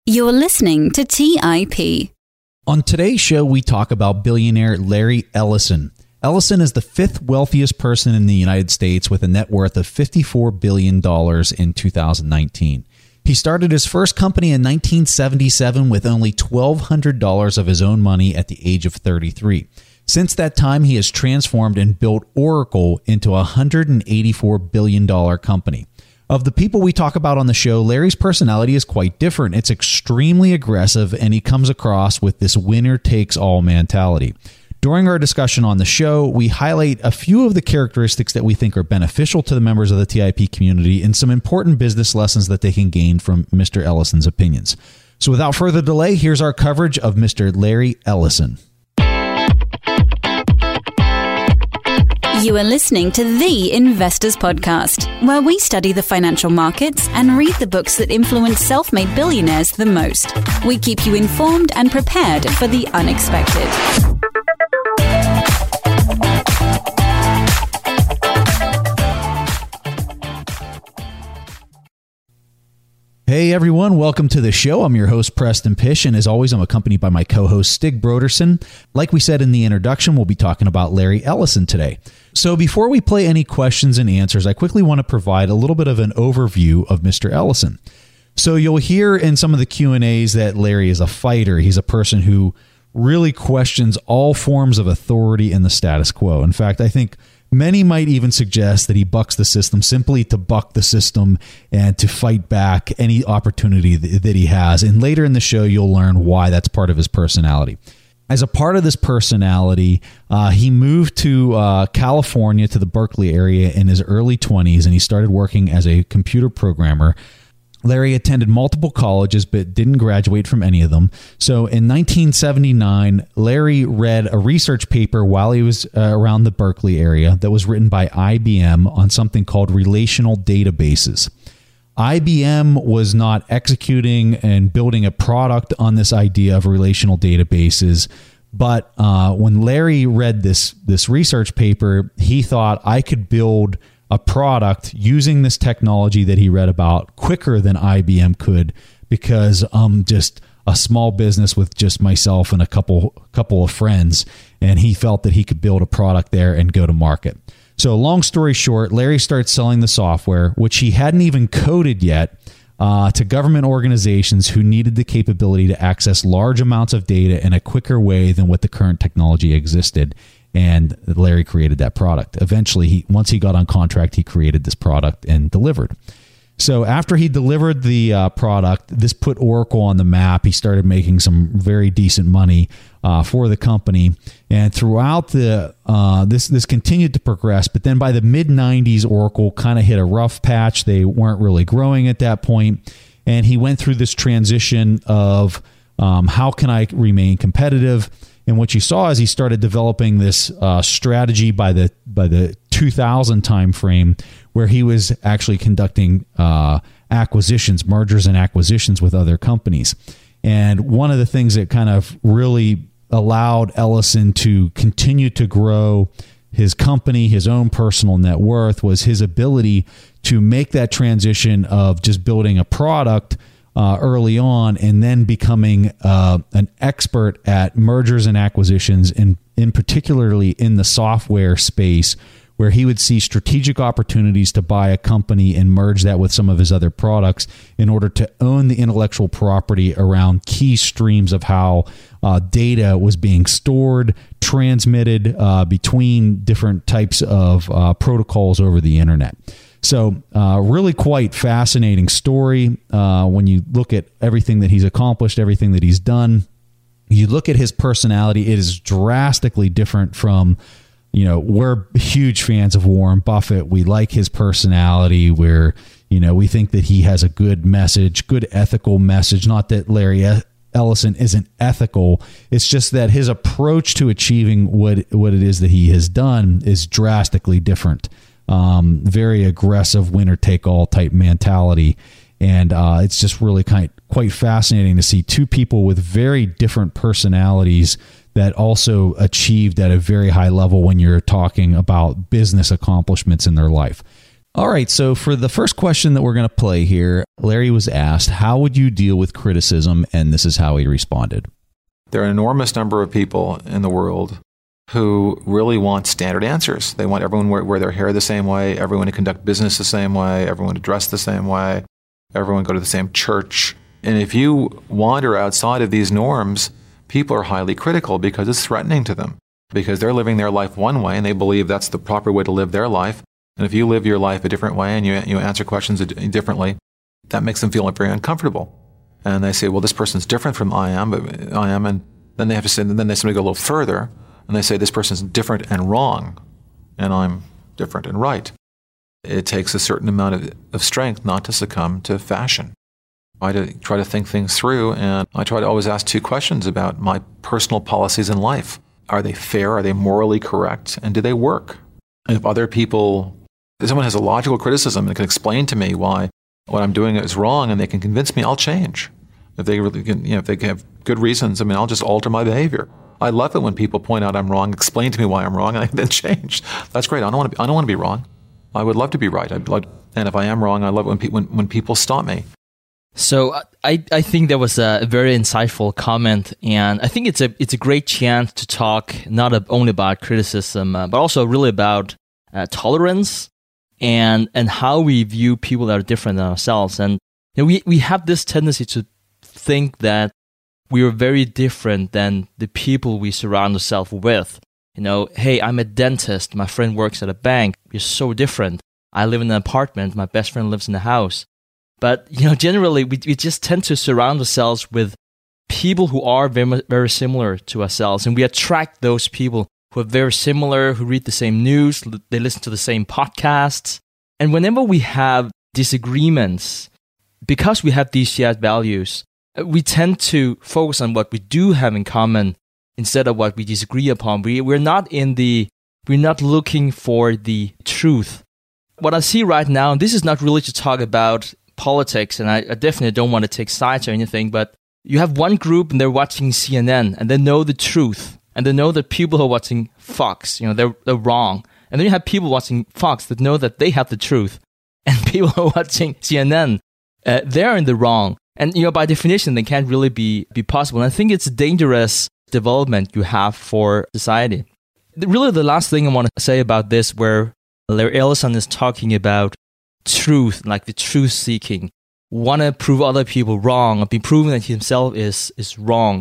You're listening to TIP. On today's show, we talk about billionaire Larry Ellison. Ellison is the fifth wealthiest person in the United States with a net worth of $54 billion in 2019. He started his first company in 1977 with only $1,200 of his own money at the age of 33. Since that time, he has transformed and built Oracle into a $184 billion company. Of the people we talk about on the show, Larry's personality is quite different. It's extremely aggressive, and he comes across with this winner-takes-all mentality. During our discussion on the show, we highlight a few of the characteristics that we think are beneficial to the members of the TIP community and some important business lessons that they can gain from Mr. Ellison's opinions. So without further delay, here's our coverage of Mr. Larry Ellison. You are listening to The Investors Podcast, where we study the financial markets and read the books that influence self-made billionaires the most. We keep you informed and prepared for the unexpected. Hey everyone, welcome to the show. I'm your host, Preston Pish, and as always, I'm accompanied by my co-host, Stig Broderson. Like we said in the introduction, we'll be talking about Larry Ellison today. So before we play any questions and answers, I quickly want to provide a little bit of an overview of Mr. Ellison. So you'll hear in some of the Q&As that Larry is a fighter. He's a person who really questions all forms of authority in the status quo. In fact, I think many might even suggest that he bucks the system simply to buck the system and to fight back any opportunity that he has. And later in the show, you'll learn why that's part of his personality. As a part of this personality, he moved to California, to the Berkeley area in his early 20s, and he started working as a computer programmer. Larry attended multiple colleges but didn't graduate from any of them. So in 1979, Larry read a research paper while he was around the Berkeley area that was written by IBM on something called relational databases. IBM was not executing and building a product on this idea of relational databases. But when Larry read this research paper, he thought, I could build a product using this technology that he read about quicker than IBM could, because I'm just a small business with just myself and a couple of friends, and he felt that he could build a product there and go to market. So long story short, Larry started selling the software, which he hadn't even coded yet, to government organizations who needed the capability to access large amounts of data in a quicker way than what the current technology existed. And Larry created that product. Eventually, once he got on contract, he created this product and delivered. So after he delivered the product, this put Oracle on the map. He started making some very decent money for the company. And throughout this continued to progress. But then by the mid-90s, Oracle kind of hit a rough patch. They weren't really growing at that point. And he went through this transition of how can I remain competitive? And what you saw is he started developing this strategy by the 2000 timeframe, where he was actually conducting acquisitions, mergers and acquisitions with other companies. And one of the things that kind of really allowed Ellison to continue to grow his company, his own personal net worth, was his ability to make that transition of just building a product early on, and then becoming an expert at mergers and acquisitions, in particularly in the software space, where he would see strategic opportunities to buy a company and merge that with some of his other products in order to own the intellectual property around key streams of how data was being stored, transmitted between different types of protocols over the internet. So really quite fascinating story when you look at everything that he's accomplished, everything that he's done. You look at his personality, it is drastically different from, we're huge fans of Warren Buffett. We like his personality. We think that he has a good message, good ethical message. Not that Larry Ellison isn't ethical. It's just that his approach to achieving what it is that he has done is drastically different. Very aggressive winner-take-all type mentality. And it's just really quite fascinating to see two people with very different personalities that also achieved at a very high level when you're talking about business accomplishments in their life. All right, so for the first question that we're going to play here, Larry was asked, how would you deal with criticism? And this is how he responded. There are an enormous number of people in the world who really want standard answers. They want everyone to wear their hair the same way, everyone to conduct business the same way, everyone to dress the same way, everyone to go to the same church. And if you wander outside of these norms, people are highly critical because it's threatening to them, because they're living their life one way and they believe that's the proper way to live their life. And if you live your life a different way and you answer questions differently, that makes them feel very uncomfortable. And they say, well, this person's different from I am, and then they have to say, and then they simply go a little further, and they say, this person's different and wrong, and I'm different and right. It takes a certain amount of strength not to succumb to fashion. I try to think things through, and I try to always ask two questions about my personal policies in life. Are they fair? Are they morally correct? And do they work? And if someone has a logical criticism and can explain to me why what I'm doing is wrong and they can convince me, I'll change. If they really can, if they have good reasons, I'll just alter my behavior. I love it when people point out I'm wrong, explain to me why I'm wrong, and I then change. That's great. I don't want to be wrong. I would love to be right. And if I am wrong, I love it when people stop me. So I think that was a very insightful comment, and I think it's a great chance to talk not only about criticism, but also really about tolerance and how we view people that are different than ourselves. And we have this tendency to think that we are very different than the people we surround ourselves with. Hey, I'm a dentist. My friend works at a bank. We're so different. I live in an apartment. My best friend lives in a house. But, generally, we just tend to surround ourselves with people who are very, very similar to ourselves. And we attract those people who are very similar, who read the same news, they listen to the same podcasts. And whenever we have disagreements, because we have these shared values, we tend to focus on what we do have in common instead of what we disagree upon. We're not looking for the truth. What I see right now, and this is not really to talk about politics, and I definitely don't want to take sides or anything, but you have one group and they're watching CNN and they know the truth, and they know that people who are watching Fox, they're wrong. And then you have people watching Fox that know that they have the truth, and people who are watching CNN, they're in the wrong. And by definition, they can't really be possible. And I think it's a dangerous development you have for society. Really, the last thing I want to say about this, where Larry Ellison is talking about truth, like the truth seeking, want to prove other people wrong, or be proven that himself is wrong.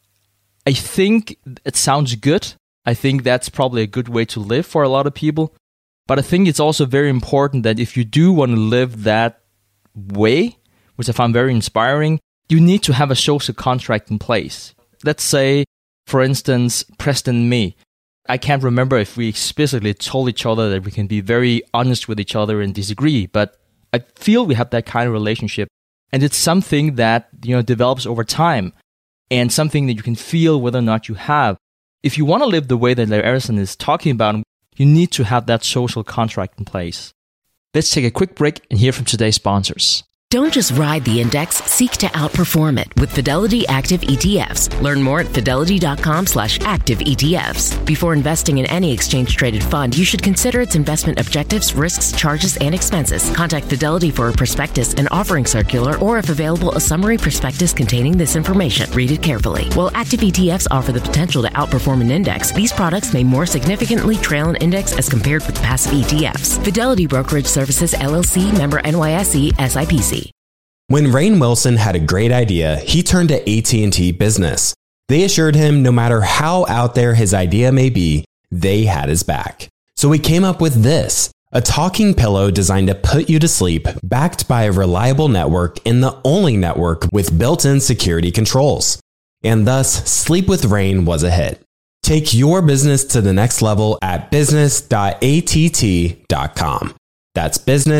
I think it sounds good. I think that's probably a good way to live for a lot of people. But I think it's also very important that if you do want to live that way, which I found very inspiring, you need to have a social contract in place. Let's say, for instance, Preston and me. I can't remember if we explicitly told each other that we can be very honest with each other and disagree, but I feel we have that kind of relationship. And it's something that, develops over time, and something that you can feel whether or not you have. If you want to live the way that Larry Ellison is talking about, you need to have that social contract in place. Let's take a quick break and hear from today's sponsors. Don't just ride the index, seek to outperform it with Fidelity Active ETFs. Learn more at fidelity.com/active ETFs. Before investing in any exchange-traded fund, you should consider its investment objectives, risks, charges, and expenses. Contact Fidelity for a prospectus, an offering circular, or if available, a summary prospectus containing this information. Read it carefully. While active ETFs offer the potential to outperform an index, these products may more significantly trail an index as compared with passive ETFs. Fidelity Brokerage Services, LLC, member NYSE, SIPC. When Rainn Wilson had a great idea, he turned to AT&T Business. They assured him no matter how out there his idea may be, they had his back. So he came up with this, a talking pillow designed to put you to sleep, backed by a reliable network and the only network with built-in security controls. And thus, Sleep with Rainn was a hit. Take your business to the next level at business.att.com. That's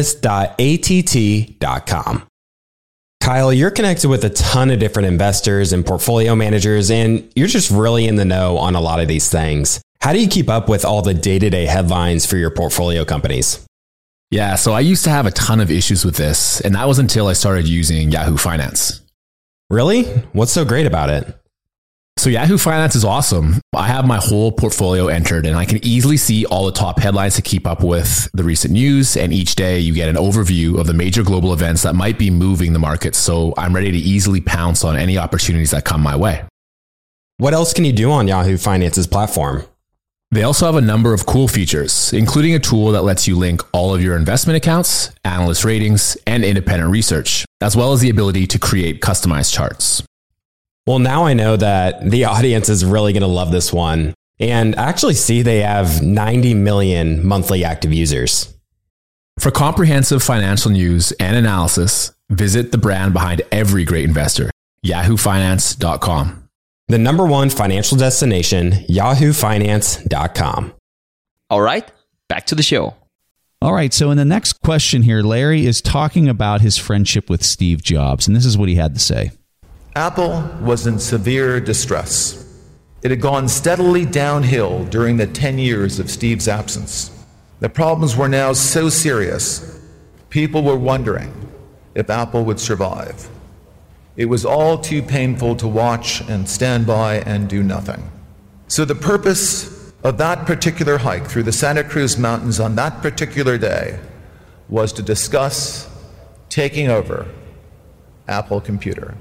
business.att.com. Kyle, you're connected with a ton of different investors and portfolio managers, and you're just really in the know on a lot of these things. How do you keep up with all the day-to-day headlines for your portfolio companies? Yeah, so I used to have a ton of issues with this, and that was until I started using Yahoo Finance. Really? What's so great about it? So Yahoo Finance is awesome. I have my whole portfolio entered and I can easily see all the top headlines to keep up with the recent news. And each day you get an overview of the major global events that might be moving the market. So I'm ready to easily pounce on any opportunities that come my way. What else can you do on Yahoo Finance's platform? They also have a number of cool features, including a tool that lets you link all of your investment accounts, analyst ratings, and independent research, as well as the ability to create customized charts. Well, now I know that the audience is really going to love this one. And actually see they have 90 million monthly active users. For comprehensive financial news and analysis, visit the brand behind every great investor, yahoofinance.com. The number one financial destination, yahoofinance.com. All right, back to the show. All right, so in the next question here, Larry is talking about his friendship with Steve Jobs, and this is what he had to say. Apple was in severe distress. It had gone steadily downhill during the 10 years of Steve's absence. The problems were now so serious, people were wondering if Apple would survive. It was all too painful to watch and stand by and do nothing. So the purpose of that particular hike through the Santa Cruz Mountains on that particular day was to discuss taking over Apple Computer.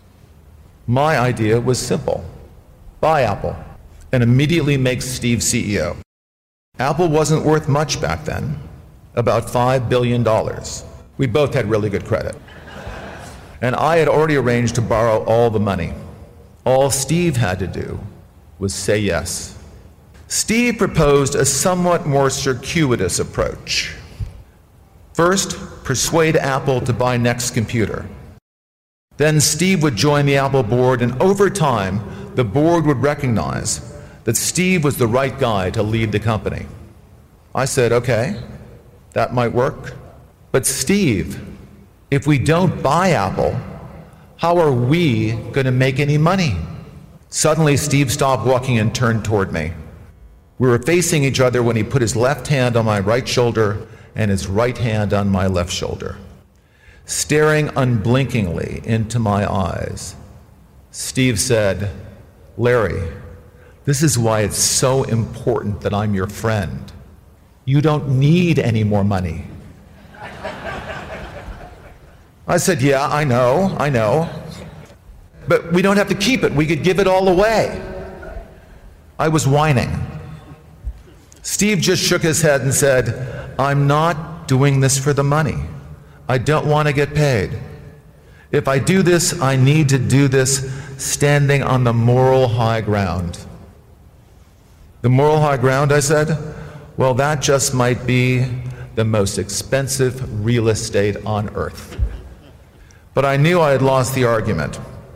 My idea was simple. Buy Apple and immediately make Steve CEO. Apple wasn't worth much back then, about $5 billion. We both had really good credit. And I had already arranged to borrow all the money. All Steve had to do was say yes. Steve proposed a somewhat more circuitous approach. First, persuade Apple to buy Next Computer. Then Steve would join the Apple board, and over time, the board would recognize that Steve was the right guy to lead the company. I said, okay, that might work. But Steve, if we don't buy Apple, how are we going to make any money? Suddenly, Steve stopped walking and turned toward me. We were facing each other when he put his left hand on my right shoulder and his right hand on my left shoulder. Staring unblinkingly into my eyes, Steve said, Larry, this is why it's so important that I'm your friend. You don't need any more money. I said, yeah, I know. But we don't have to keep it. We could give it all away. I was whining. Steve just shook his head and said, I'm not doing this for the money. I don't want to get paid. If I do this, I need to do this standing on the moral high ground. The moral high ground, I said? Well, that just might be the most expensive real estate on earth. But I knew I had lost the argument.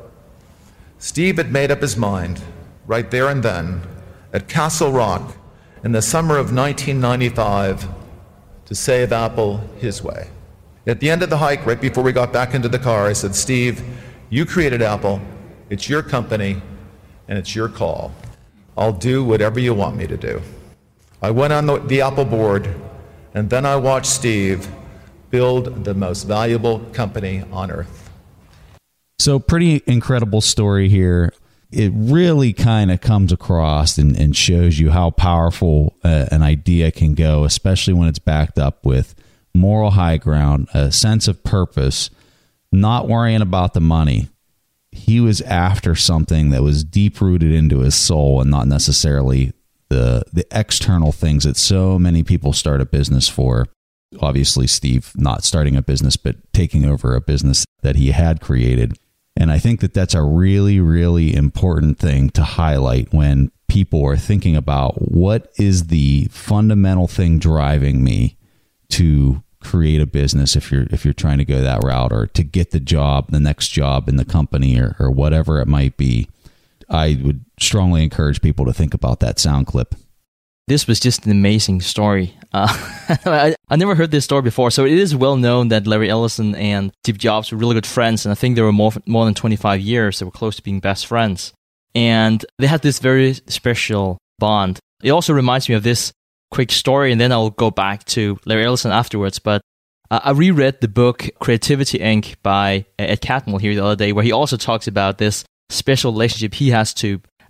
Steve had made up his mind, right there and then, at Castle Rock in the summer of 1995, to save Apple his way. At the end of the hike, right before we got back into the car, I said, Steve, you created Apple, it's your company, and it's your call. I'll do whatever you want me to do. I went on the Apple board, and then I watched Steve build the most valuable company on earth. So pretty incredible story here. It really kind of comes across and shows you how powerful an idea can go, especially when it's backed up with moral high ground, a sense of purpose, not worrying about the money. He was after something that was deep rooted into his soul and not necessarily the external things that so many people start a business for. Obviously, Steve not starting a business, but taking over a business that he had created. And I think that that's a really, really important thing to highlight when people are thinking about what is the fundamental thing driving me to create a business if you're trying to go that route, or to get the next job in the company, or whatever it might be. I would strongly encourage people to think about that sound clip. This was just an amazing story. I never heard this story before. So it is well known that Larry Ellison and Steve Jobs were really good friends. And I think they were more than 25 years. They were close to being best friends. And they had this very special bond. It also reminds me of this quick story, and then I'll go back to Larry Ellison afterwards. But I reread the book Creativity Inc. by Ed Catmull here the other day, where he also talks about this special relationship he has to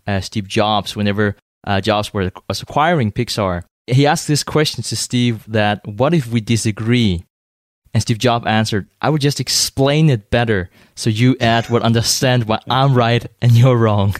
Steve Jobs whenever Jobs was acquiring Pixar. He asked this question to Steve that, what if we disagree? And Steve Jobs answered, I would just explain it better so you, Ed, would understand why I'm right and you're wrong.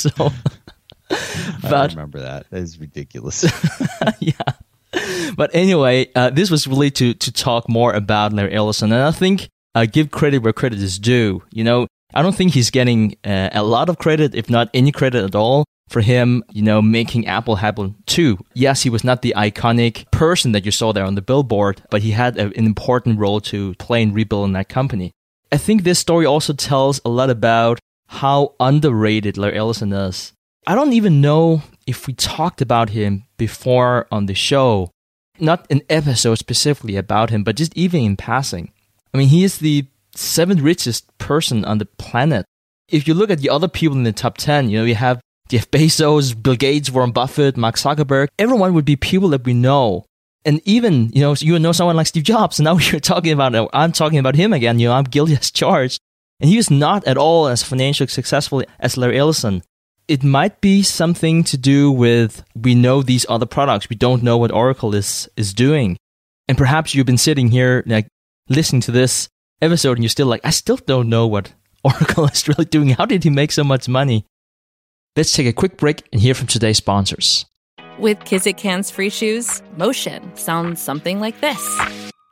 I remember that. That is ridiculous. Yeah. But anyway, this was really to talk more about Larry Ellison. And I think give credit where credit is due. You know, I don't think he's getting a lot of credit, if not any credit at all, for him, you know, making Apple happen too. Yes, he was not the iconic person that you saw there on the billboard, but he had an important role to play in rebuilding that company. I think this story also tells a lot about how underrated Larry Ellison is. I don't even know if we talked about him before on the show, not an episode specifically about him, but just even in passing. I mean, he is the 7th richest person on the planet. If you look at the other people in the top 10, you know, you have Jeff Bezos, Bill Gates, Warren Buffett, Mark Zuckerberg. Everyone would be people that we know. And even, you know someone like Steve Jobs. And now I'm talking about him again. You know, I'm guilty as charged. And he was not at all as financially successful as Larry Ellison. It might be something to do with, we know these other products. We don't know what Oracle is doing. And perhaps you've been sitting here like listening to this episode and you're still like, I still don't know what Oracle is really doing. How did he make so much money? Let's take a quick break and hear from today's sponsors. With Kizik hands-free shoes, motion sounds something like this.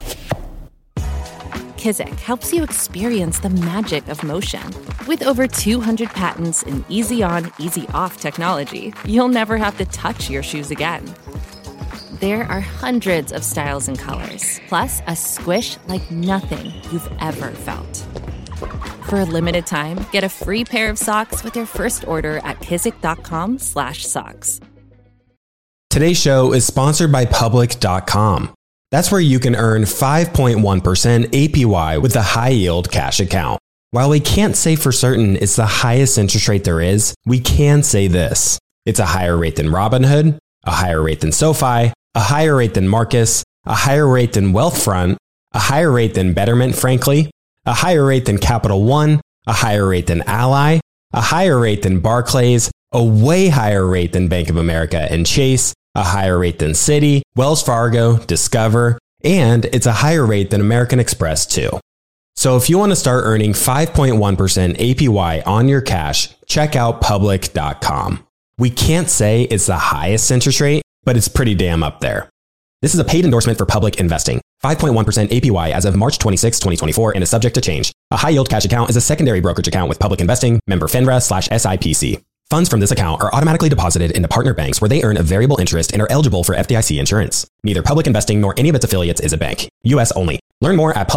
Kizik helps you experience the magic of motion. With over 200 patents and easy-on, easy-off technology, you'll never have to touch your shoes again. There are hundreds of styles and colors, plus a squish like nothing you've ever felt. For a limited time, get a free pair of socks with your first order at kizik.com/socks. Today's show is sponsored by Public.com. That's where you can earn 5.1% APY with a high-yield cash account. While we can't say for certain it's the highest interest rate there is, we can say this. It's a higher rate than Robinhood, a higher rate than SoFi, a higher rate than Marcus, a higher rate than Wealthfront, a higher rate than Betterment, frankly, a higher rate than Capital One, a higher rate than Ally, a higher rate than Barclays, a way higher rate than Bank of America and Chase, a higher rate than Citi, Wells Fargo, Discover, and it's a higher rate than American Express too. So if you want to start earning 5.1% APY on your cash, check out Public.com. We can't say it's the highest interest rate, but it's pretty damn up there. This is a paid endorsement for Public Investing. 5.1% APY as of March 26, 2024 and is subject to change. A high-yield cash account is a secondary brokerage account with Public Investing, member FINRA/SIPC. Funds from this account are automatically deposited into partner banks where they earn a variable interest and are eligible for FDIC insurance. Neither Public Investing nor any of its affiliates is a bank. U.S. only. Learn more at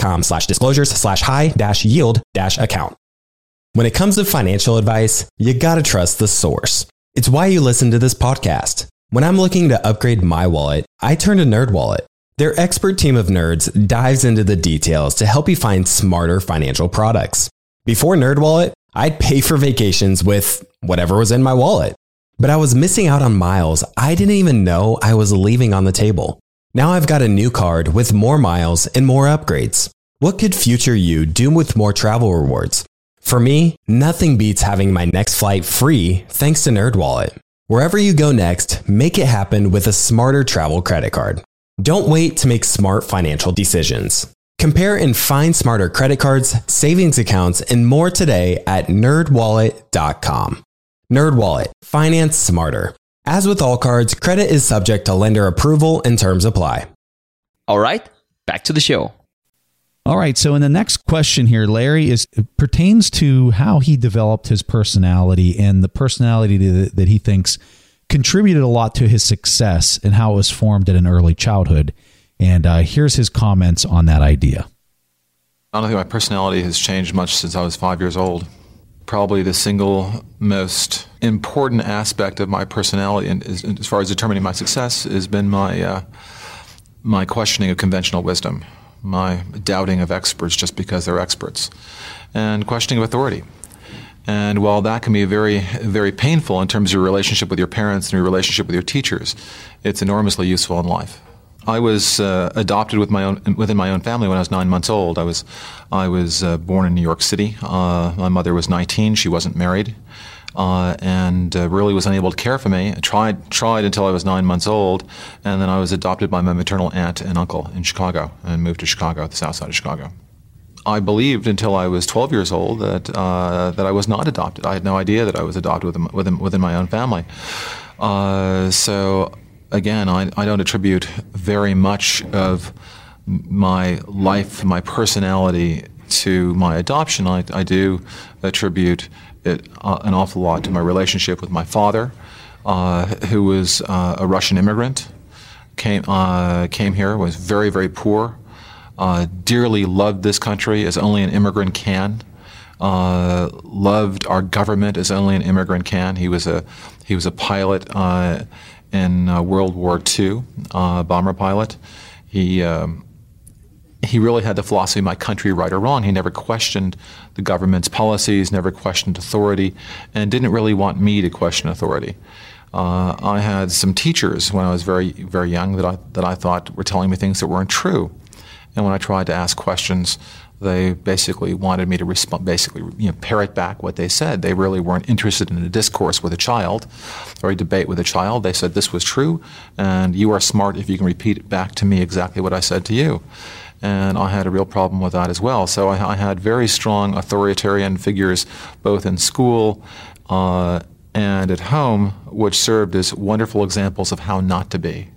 public.com/disclosures/high-yield-account. When it comes to financial advice, you gotta trust the source. It's why you listen to this podcast. When I'm looking to upgrade my wallet, I turn to NerdWallet. Their expert team of nerds dives into the details to help you find smarter financial products. Before NerdWallet, I'd pay for vacations with whatever was in my wallet. But I was missing out on miles I didn't even know I was leaving on the table. Now I've got a new card with more miles and more upgrades. What could future you do with more travel rewards? For me, nothing beats having my next flight free thanks to NerdWallet. Wherever you go next, make it happen with a smarter travel credit card. Don't wait to make smart financial decisions. Compare and find smarter credit cards, savings accounts, and more today at nerdwallet.com. NerdWallet. Finance smarter. As with all cards, credit is subject to lender approval and terms apply. All right, back to the show. All right, so in the next question here, Larry, pertains to how he developed his personality and the personality that he thinks contributed a lot to his success and how it was formed at an early childhood. And here's his comments on that idea. I don't think my personality has changed much since I was 5 years old. Probably the single most important aspect of my personality, and as far as determining my success, has been my questioning of conventional wisdom, my doubting of experts just because they're experts, and questioning of authority. And while that can be very, very painful in terms of your relationship with your parents and your relationship with your teachers, it's enormously useful in life. I was adopted within my own family when I was 9 months old. I was born in New York City. My mother was 19. She wasn't married, and really was unable to care for me. I tried until I was 9 months old, and then I was adopted by my maternal aunt and uncle in Chicago, and moved to Chicago, the south side of Chicago. I believed until I was 12 years old that I was not adopted. I had no idea that I was adopted within my own family. So again, I don't attribute very much of my life, my personality to my adoption. I do attribute it an awful lot to my relationship with my father, who was a Russian immigrant, came here, was very, very poor, dearly loved this country as only an immigrant can, loved our government as only an immigrant can. He was a pilot in World War II, bomber pilot. He really had the philosophy, my country, right or wrong. He never questioned the government's policies, never questioned authority, and didn't really want me to question authority. I had some teachers when I was very, very young that I thought were telling me things that weren't true. And when I tried to ask questions, they basically wanted me to parrot back what they said. They really weren't interested in a discourse with a child or a debate with a child. They said, this was true, and you are smart if you can repeat it back to me exactly what I said to you. And I had a real problem with that as well. So I had very strong authoritarian figures both in school and at home, which served as wonderful examples of how not to be.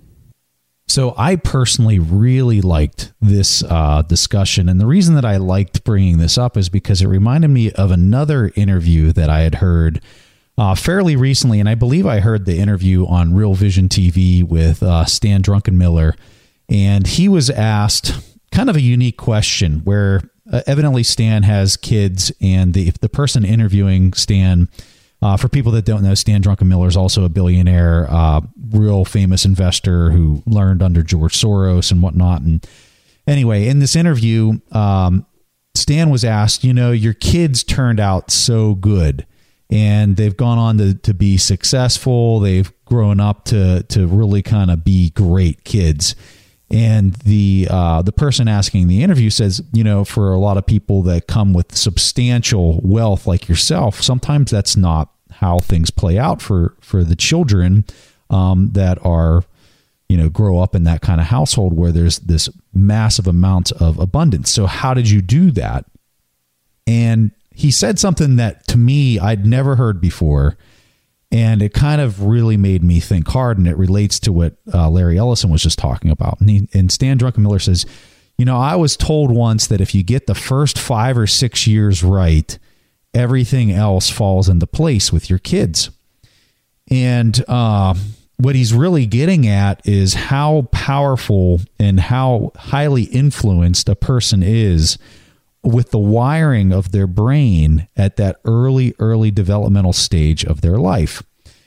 So I personally really liked this discussion. And the reason that I liked bringing this up is because it reminded me of another interview that I had heard fairly recently. And I believe I heard the interview on Real Vision TV with Stan Druckenmiller. And he was asked kind of a unique question where evidently Stan has kids, and the person interviewing Stan, for people that don't know, Stan Druckenmiller is also a billionaire, real famous investor who learned under George Soros and whatnot. And anyway, in this interview, Stan was asked, your kids turned out so good and they've gone on to be successful. They've grown up to really kind of be great kids. And the person asking the interview says, for a lot of people that come with substantial wealth like yourself, sometimes that's not how things play out for the children that are, grow up in that kind of household where there's this massive amount of abundance. So how did you do that? And he said something that to me, I'd never heard before. And it kind of really made me think hard, and it relates to what Larry Ellison was just talking about. And Stan Druckenmiller says, I was told once that if you get the first 5 or 6 years right, everything else falls into place with your kids. And what he's really getting at is how powerful and how highly influenced a person is with the wiring of their brain at that early developmental stage of their life.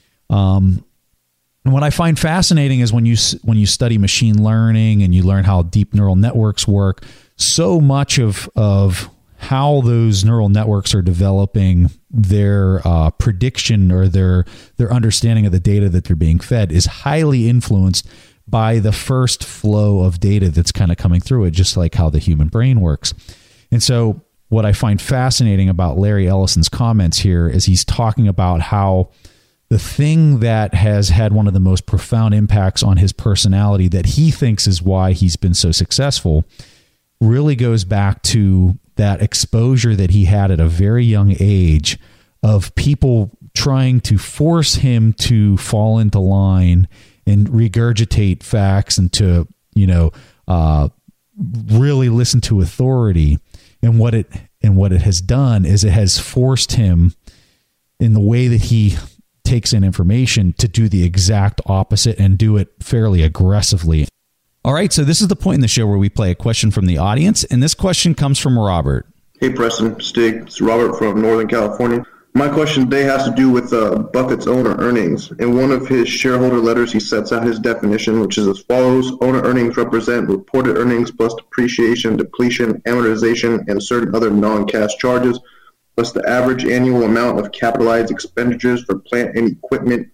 And what I find fascinating is when you study machine learning and you learn how deep neural networks work, so much of how those neural networks are developing their prediction or their understanding of the data that they're being fed is highly influenced by the first flow of data that's kind of coming through it, just like how the human brain works. And so what I find fascinating about Larry Ellison's comments here is he's talking about how the thing that has had one of the most profound impacts on his personality that he thinks is why he's been so successful really goes back to that exposure that he had at a very young age of people trying to force him to fall into line and regurgitate facts and to, really listen to authority. And what it has done is it has forced him in the way that he takes in information to do the exact opposite and do it fairly aggressively. All right, so this is the point in the show where we play a question from the audience, and this question comes from Robert. Hey, Preston, Stig. It's Robert from Northern California. My question today has to do with Buffett's owner earnings. In one of his shareholder letters, he sets out his definition, which is as follows. Owner earnings represent reported earnings plus depreciation, depletion, amortization, and certain other non-cash charges, plus the average annual amount of capitalized expenditures for plant and equipment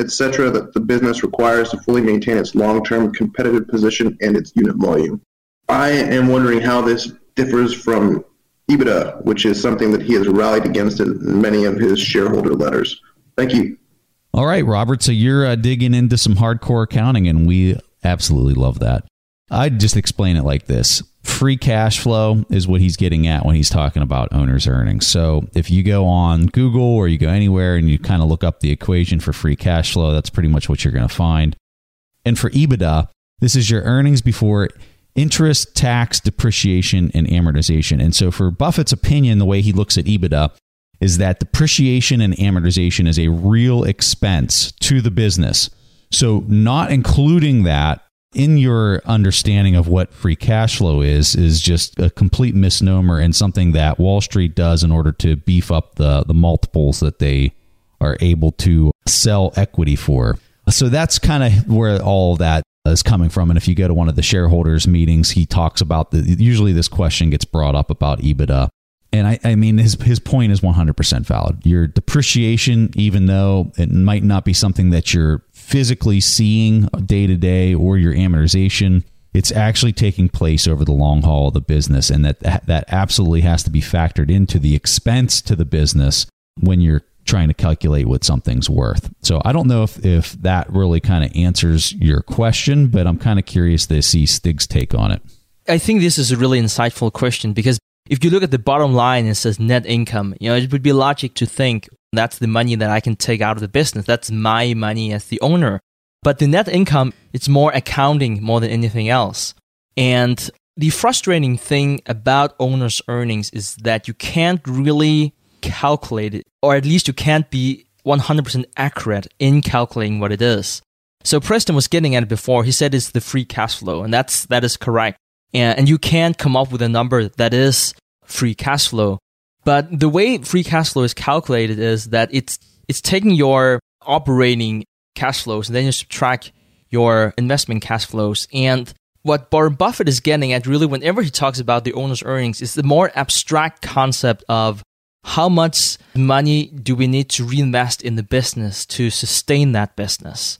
etc., that the business requires to fully maintain its long-term competitive position and its unit volume. I am wondering how this differs from EBITDA, which is something that he has rallied against in many of his shareholder letters. Thank you. All right, Robert. So you're digging into some hardcore accounting, and we absolutely love that. I'd just explain it like this. Free cash flow is what he's getting at when he's talking about owner's earnings. So if you go on Google or you go anywhere and you kind of look up the equation for free cash flow, that's pretty much what you're going to find. And for EBITDA, this is your earnings before interest, tax, depreciation, and amortization. And so for Buffett's opinion, the way he looks at EBITDA is that depreciation and amortization is a real expense to the business. So not including that in your understanding of what free cash flow is just a complete misnomer and something that Wall Street does in order to beef up the multiples that they are able to sell equity for. So that's kind of where all of that is coming from. And if you go to one of the shareholders meetings, he talks about usually this question gets brought up about EBITDA. And I mean, his point is 100% valid. Your depreciation, even though it might not be something that you're physically seeing day to day, or your amortization, it's actually taking place over the long haul of the business. And that absolutely has to be factored into the expense to the business when you're trying to calculate what something's worth. So I don't know if that really kind of answers your question, but I'm kind of curious to see Stig's take on it. I think this is a really insightful question, because if you look at the bottom line, it says net income. It would be logic to think that's the money that I can take out of the business. That's my money as the owner. But the net income, it's more accounting more than anything else. And the frustrating thing about owner's earnings is that you can't really calculate it, or at least you can't be 100% accurate in calculating what it is. So Preston was getting at it before. He said it's the free cash flow, and that is correct. And you can't come up with a number that is free cash flow. But the way free cash flow is calculated is that it's taking your operating cash flows and then you subtract your investment cash flows. And what Warren Buffett is getting at really whenever he talks about the owner's earnings is the more abstract concept of how much money do we need to reinvest in the business to sustain that business.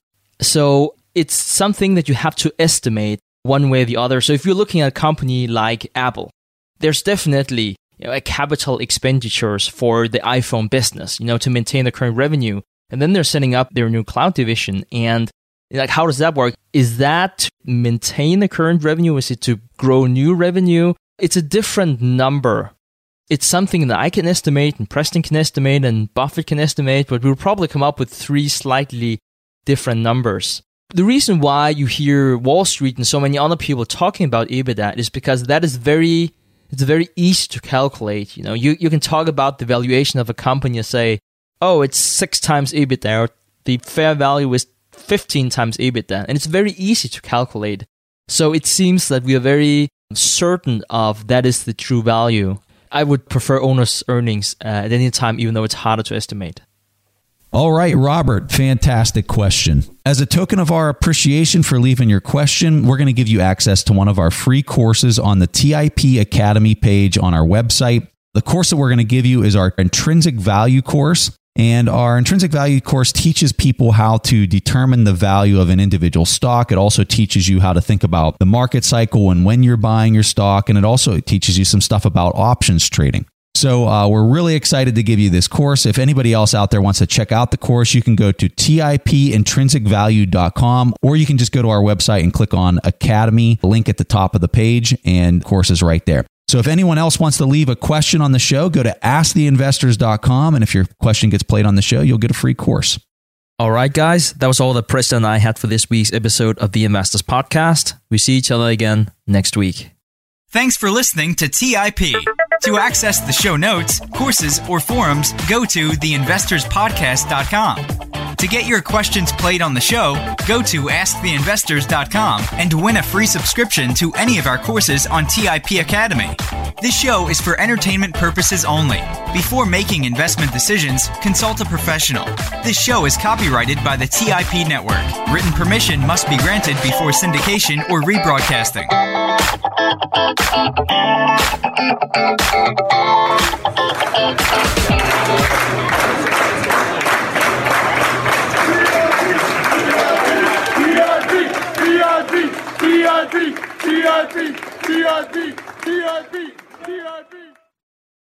So it's something that you have to estimate one way or the other. So if you're looking at a company like Apple, there's definitely a capital expenditures for the iPhone business, to maintain the current revenue. And then they're setting up their new cloud division. And how does that work? Is that to maintain the current revenue? Is it to grow new revenue? It's a different number. It's something that I can estimate, and Preston can estimate, and Buffett can estimate, but we'll probably come up with 3 slightly different numbers. The reason why you hear Wall Street and so many other people talking about EBITDA is because that is it's very easy to calculate. You can talk about the valuation of a company and say, oh, it's 6 times EBITDA, or the fair value is 15 times EBITDA. And it's very easy to calculate. So it seems that we are very certain of that is the true value. I would prefer owner's earnings at any time, even though it's harder to estimate. All right, Robert, fantastic question. As a token of our appreciation for leaving your question, we're going to give you access to one of our free courses on the TIP Academy page on our website. The course that we're going to give you is our Intrinsic Value course. And our Intrinsic Value course teaches people how to determine the value of an individual stock. It also teaches you how to think about the market cycle and when you're buying your stock. And it also teaches you some stuff about options trading. So we're really excited to give you this course. If anybody else out there wants to check out the course, you can go to tipintrinsicvalue.com, or you can just go to our website and click on Academy, link at the top of the page, and the course is right there. So if anyone else wants to leave a question on the show, go to asktheinvestors.com, and if your question gets played on the show, you'll get a free course. All right, guys, that was all that Preston and I had for this week's episode of The Investors Podcast. We see each other again next week. Thanks for listening to TIP. To access the show notes, courses, or forums, go to theinvestorspodcast.com. To get your questions played on the show, go to asktheinvestors.com and win a free subscription to any of our courses on TIP Academy. This show is for entertainment purposes only. Before making investment decisions, consult a professional. This show is copyrighted by the TIP Network. Written permission must be granted before syndication or rebroadcasting.